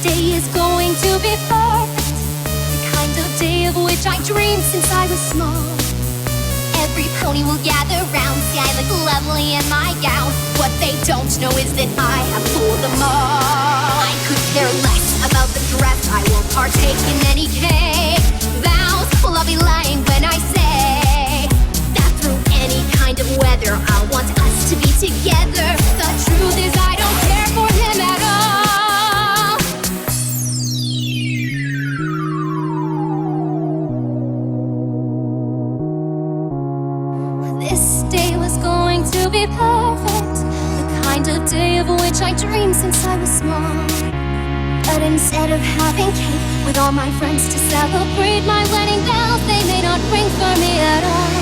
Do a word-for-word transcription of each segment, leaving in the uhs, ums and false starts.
day is going to be perfect, the kind of day of which I dreamed since I was small. Every pony will gather round, see I look lovely in my gown. What they don't know is that I have fooled them all. I could care less about the dress, I won't partake in any cake. Vows, well I'll be lying when I say that through any kind of weather I'll want us to be together. The truth is I don't care for him at all. This day was going to be perfect, the kind of day of which I dreamed since I was small. But instead of having cake with all my friends to celebrate my wedding bells, they may not ring for me at all.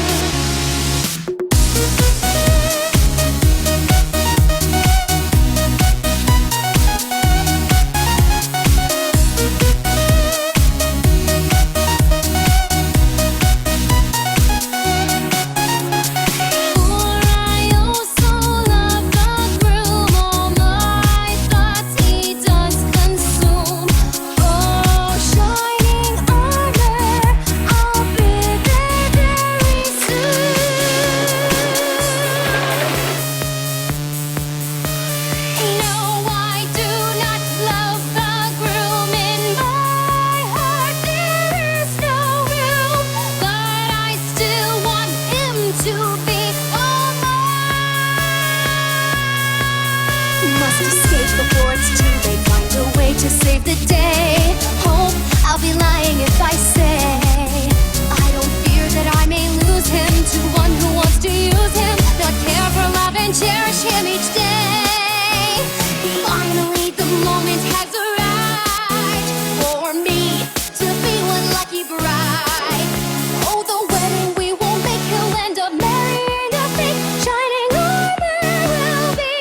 Escape before it's too late, find a way to save the day. Hope I'll be lying if I say I don't fear that I may lose him to one who wants to use him, not care for love and cherish him each day. Finally the moment has arrived for me to be one lucky bride. Oh, the wedding we will make, he'll end up marrying a fake shining armor will be.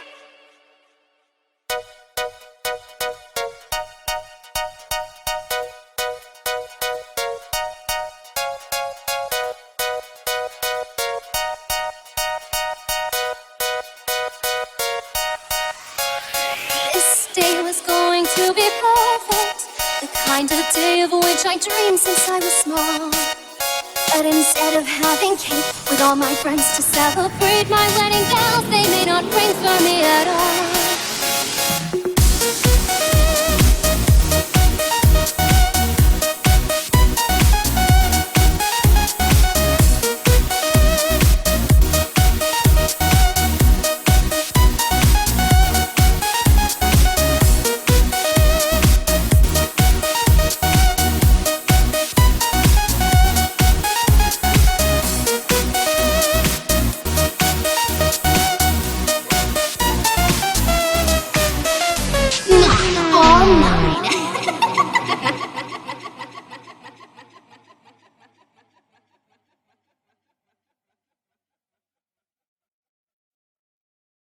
Day was going to be perfect, the kind of day of which I dreamed since I was small. But instead of having cake with all my friends to celebrate my wedding bells, they may not ring for me at all.